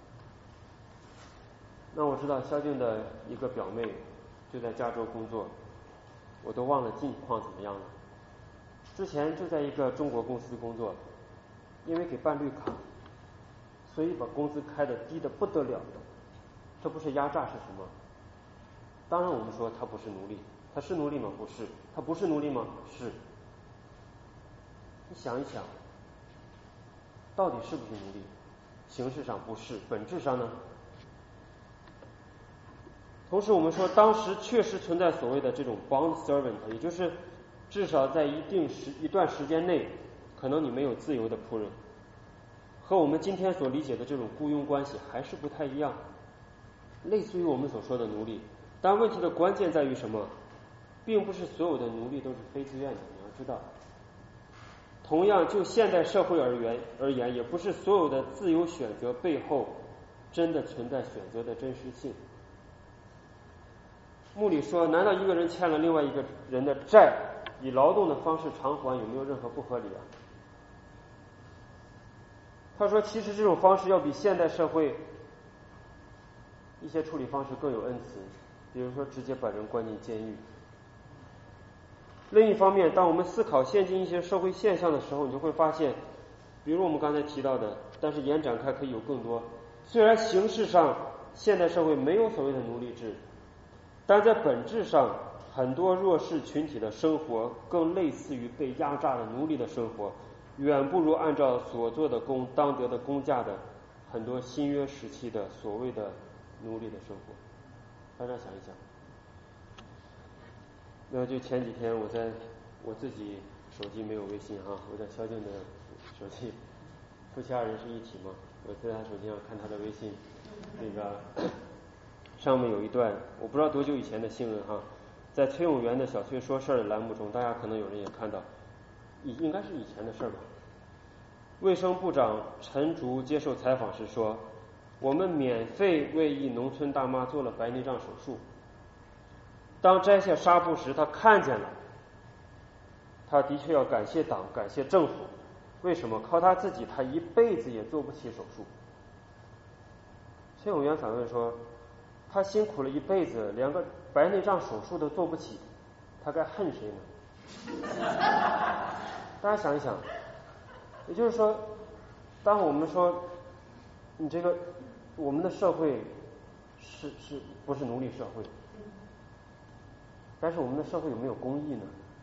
那我知道萧静的一个表妹就在加州工作，我都忘了近况怎么样了。之前就在一个中国公司工作，因为给办绿卡，所以把工资开得低得不得了。这不是压榨是什么？当然我们说他不是奴隶，他是奴隶吗？不是。他不是奴隶吗？是。你想一想，到底是不是奴隶？形式上不是，本质上呢？同时我们说当时确实存在所谓的这种 bond servant， 也就是至少在一定时一段时间内，可能你没有自由的仆人，和我们今天所理解的这种雇佣关系还是不太一样，类似于我们所说的奴隶。但问题的关键在于什么？并不是所有的奴隶都是非自愿的，你要知道。同样就现代社会而言而言，也不是所有的自由选择背后真的存在选择的真实性。穆里说，难道一个人欠了另外一个人的债，以劳动的方式偿还，有没有任何不合理啊？ 他说其实这种方式要比现代社会一些处理方式更有恩慈，比如说直接把人关进监狱。另一方面，当我们思考现今一些社会现象的时候，你就会发现，比如我们刚才提到的，但是延展开可以有更多。虽然形式上现代社会没有所谓的奴隶制，但在本质上，很多弱势群体的生活更类似于被压榨的奴隶的生活，远不如按照所做的工当得的工价的很多新约时期的所谓的奴隶的生活。大家想一想，那就前几天我在我自己手机没有微信哈，我在萧静的手机，夫妻二人是一体嘛，我在他手机上看他的微信，那个上面有一段我不知道多久以前的新闻哈，在崔永元的小崔说事儿的栏目中，大家可能有人也看到，应该是以前的事儿吧。卫生部长陈竹接受采访时说，我们免费为一农村大妈做了白内障手术。当摘下纱布时，他看见了，他的确要感谢党，感谢政府。为什么？靠他自己，他一辈子也做不起手术。崔永元反问说，他辛苦了一辈子，连个白内障手术都做不起，他该恨谁呢？大家想一想，也就是说，当我们说你这个我们的社会是是不是奴隶社会？但是我们的社会有没有公义呢？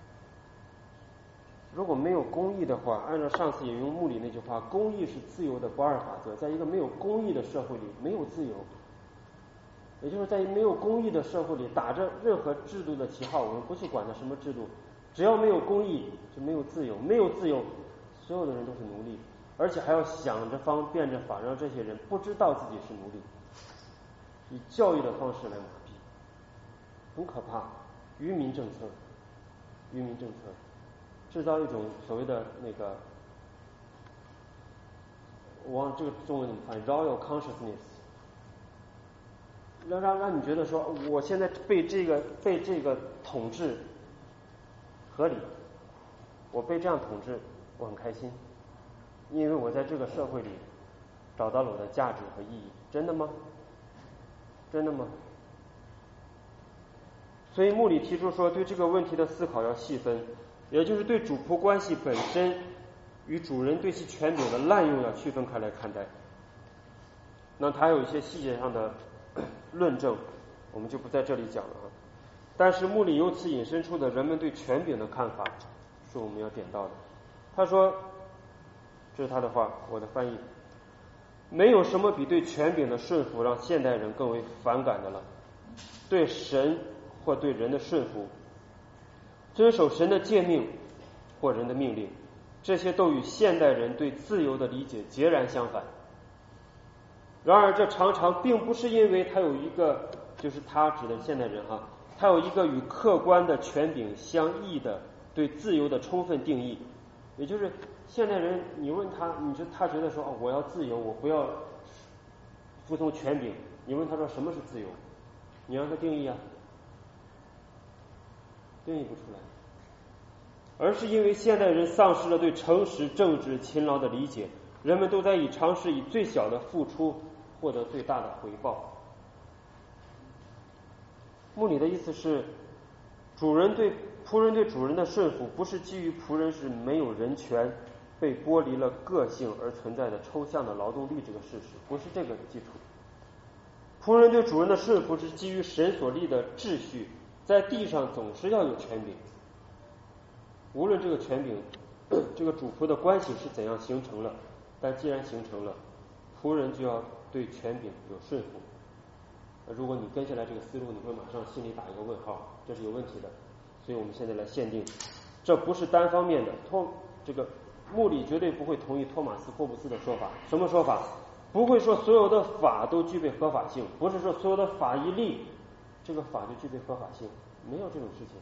如果没有公义的话，按照上次引用穆里那句话，公义是自由的不二法则，在一个没有公义的社会里，没有自由。也就是在没有公义的社会里，打着任何制度的旗号，我们不去管它什么制度，只要没有公义，就没有自由，没有自由，所有的人都是奴隶，而且还要想着方变着法让这些人不知道自己是奴隶，以教育的方式来麻痹，很可怕。愚民政策，愚民政策，制造一种所谓的那个，我忘这个中文怎么翻译 ，royal consciousness， 让让让你觉得说，我现在被这个被这个统治合理，我被这样统治，我很开心，因为我在这个社会里找到了我的价值和意义。真的吗？真的吗？所以穆里提出说，对这个问题的思考要细分，也就是对主仆关系本身与主人对其权柄的滥用要区分开来看待。那他有一些细节上的论证，我们就不在这里讲了啊。但是穆里由此引申出的人们对权柄的看法是我们要点到的。他说，这是他的话，我的翻译，没有什么比对权柄的顺服让现代人更为反感的了。对神或对人的顺服，遵守神的诫命或人的命令，这些都与现代人对自由的理解截然相反。然而这常常并不是因为他有一个，就是他指的现代人哈，他有一个与客观的权柄相异的对自由的充分定义。也就是现代人，你问他，你就他觉得说，哦，我要自由，我不要服从权柄。你问他说什么是自由，你让他定义啊，定义不出来。而是因为现代人丧失了对诚实、正直、勤劳的理解，人们都在以尝试以最小的付出获得最大的回报。穆里的意思是，主人对仆人对主人的顺服，不是基于仆人是没有人权、被剥离了个性而存在的抽象的劳动力这个事实，不是这个基础。仆人对主人的顺服是基于神所立的秩序，在地上总是要有权柄，无论这个权柄这个主仆的关系是怎样形成了，但既然形成了，仆人就要对权柄有顺服。如果你跟下来这个思路，你会马上心里打一个问号，这是有问题的。所以我们现在来限定，这不是单方面的。托这个穆里绝对不会同意托马斯·霍布斯的说法。什么说法？不会说所有的法都具备合法性，不是说所有的法一立，这个法就具备合法性，没有这种事情。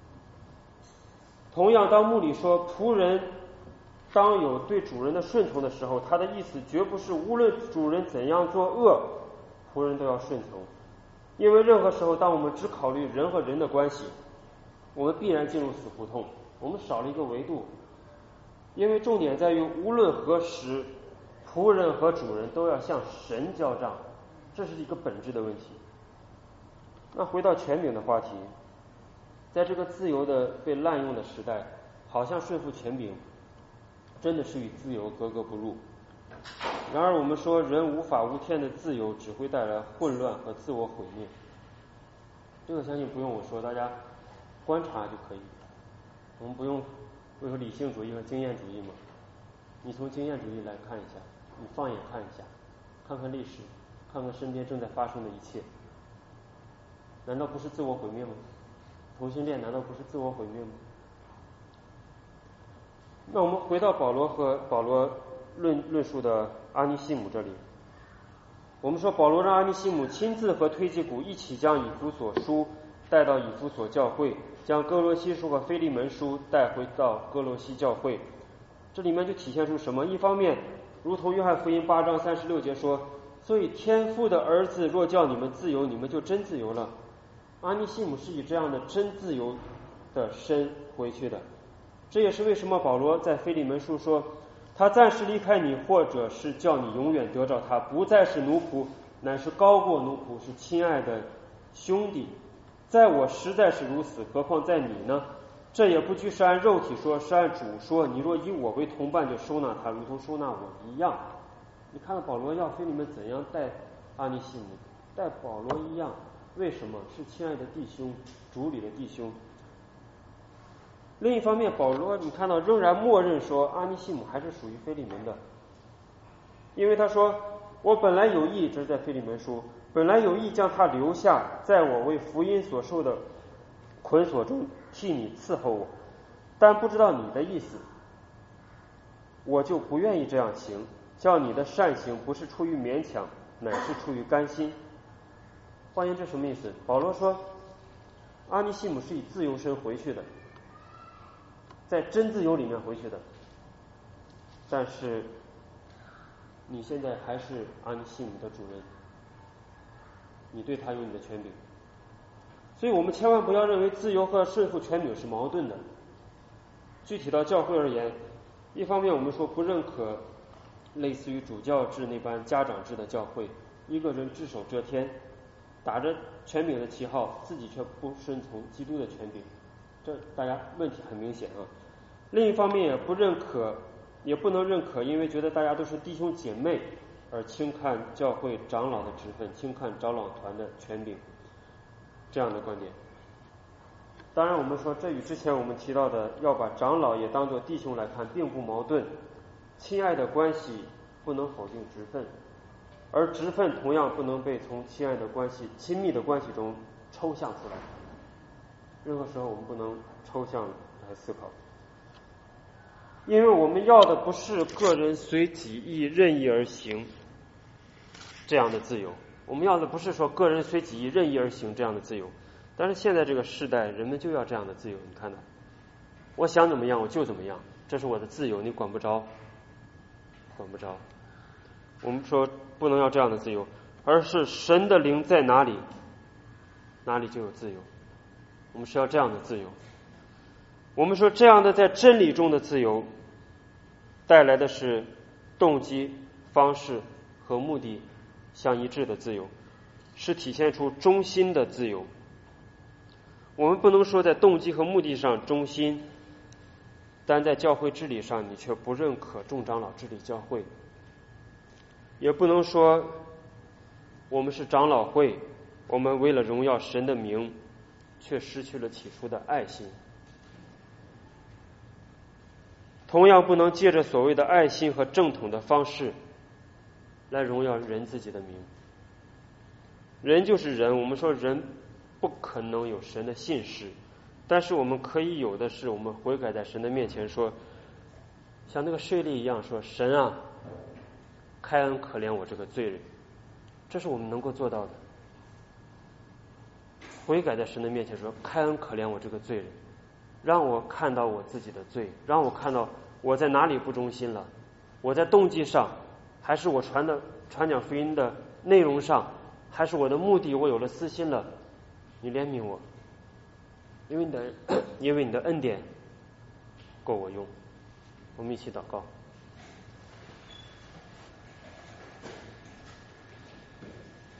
同样，当穆里说仆人当有对主人的顺从的时候，他的意思绝不是无论主人怎样作恶，仆人都要顺从。因为任何时候，当我们只考虑人和人的关系，我们必然进入死胡同，我们少了一个维度。因为重点在于，无论何时， 仆人和主人都要向神交账，这是一个本质的问题。那回到权柄的话题，在这个自由的被滥用的时代，好像顺服权柄真的是与自由格格不入。然而我们说，人无法无天的自由只会带来混乱和自我毁灭，这个相信不用我说，大家观察就可以。我们不用为理性主义和经验主义嘛，你从经验主义来看一下，你放眼看一下，看看历史，看看身边正在发生的一切，难道不是自我毁灭吗？同性恋难道不是自我毁灭吗？那我们回到保罗和保罗论论述的阿尼西姆这里，我们说保罗让阿尼西姆亲自和推基古一起将以弗所书带到以弗所教会，将哥罗西书和腓利门书带回到哥罗西教会。这里面就体现出什么？一方面，如同约翰福音八章三十六节说，所以天父的儿子若叫你们自由，你们就真自由了。阿尼西姆是以这样的真自由的身回去的。这也是为什么保罗在腓利门书说，他暂时离开你，或者是叫你永远得着他，不再是奴仆，乃是高过奴仆，是亲爱的兄弟。在我实在是如此，何况在你呢？这也不拘是按肉体说，是按主说，你若以我为同伴，就收纳他，如同收纳我一样。你看到保罗要腓利门怎样待阿尼西姆，待保罗一样。为什么？是亲爱的弟兄，主里的弟兄。另一方面，保罗你看到仍然默认说阿尼西姆还是属于腓利门的，因为他说，我本来有意，这是在腓利门书，本来有意将他留下，在我为福音所受的捆锁中替你伺候我，但不知道你的意思，我就不愿意这样行，叫你的善行不是出于勉强，乃是出于甘心。换言之，什么意思？保罗说，阿尼西姆是以自由身回去的，在真自由里面回去的，但是你现在还是阿尼西姆的主人，你对他有你的权柄。所以我们千万不要认为自由和顺服权柄是矛盾的。具体到教会而言，一方面我们说不认可类似于主教制那般家长制的教会，一个人只手遮天，打着权柄的旗号，自己却不顺从基督的权柄，这大家问题很明显啊。另一方面也不认可，也不能认可，因为觉得大家都是弟兄姐妹而轻看教会长老的职分，轻看长老团的权柄，这样的观点。当然我们说这与之前我们提到的要把长老也当作弟兄来看并不矛盾，亲爱的关系不能否定职分，而职分同样不能被从亲爱的关系亲密的关系中抽象出来，任何时候我们不能抽象来思考，因为我们要的不是个人随己意任意而行这样的自由，我们要的不是说个人随己意任意而行这样的自由。但是现在这个时代，人们就要这样的自由。你看到，我想怎么样我就怎么样，这是我的自由，你管不着，管不着。我们说不能要这样的自由，而是神的灵在哪里，哪里就有自由。我们是要这样的自由。我们说这样的在真理中的自由，带来的是动机、方式和目的相一致的自由，是体现出忠心的自由。我们不能说在动机和目的上忠心，但在教会治理上你却不认可众长老治理教会，也不能说我们是长老会，我们为了荣耀神的名却失去了起初的爱心。同样不能借着所谓的爱心和正统的方式来荣耀人自己的名。人就是人，我们说人不可能有神的信实，但是我们可以有的是，我们悔改在神的面前说，像那个税吏一样说，神啊，开恩可怜我这个罪人，这是我们能够做到的。悔改在神的面前说，开恩可怜我这个罪人，让我看到我自己的罪，让我看到我在哪里不忠心了，我在动机上，还是我传的传讲福音的内容上，还是我的目的我有了私心了，你怜悯我，因为你的因为你的恩典够我用。我们一起祷告。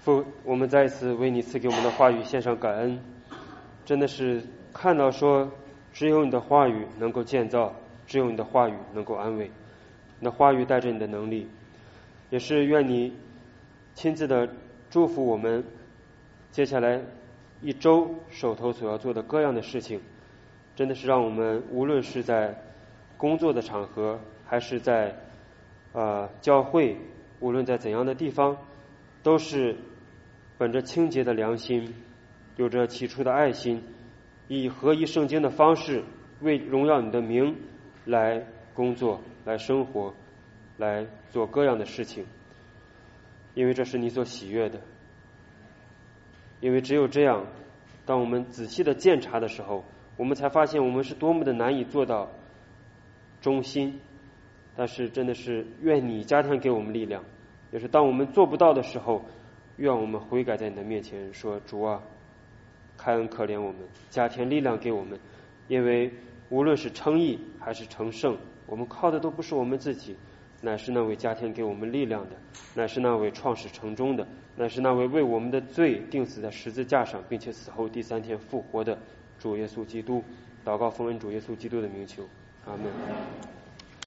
父，我们再一次为你赐给我们的话语献上感恩，真的是看到说只有你的话语能够建造，只有你的话语能够安慰，你的话语带着你的能力，也是愿你亲自的祝福我们接下来一周手头所要做的各样的事情，真的是让我们无论是在工作的场合，还是在呃教会，无论在怎样的地方，都是本着清洁的良心，有着起初的爱心，以合一圣经的方式为荣耀你的名来工作，来生活，来做各样的事情，因为这是你所喜悦的。因为只有这样，当我们仔细的鉴察的时候，我们才发现我们是多么的难以做到忠心。但是真的是愿你加添给我们力量，也是当我们做不到的时候，愿我们悔改在你的面前，说主啊，开恩可怜我们，加添力量给我们。因为无论是称义还是成圣，我们靠的都不是我们自己，乃是那位加添给我们力量的，乃是那位创始成终的，乃是那位为我们的罪钉死在十字架上，并且死后第三天复活的主耶稣基督。祷告奉恩主耶稣基督的名求，阿们。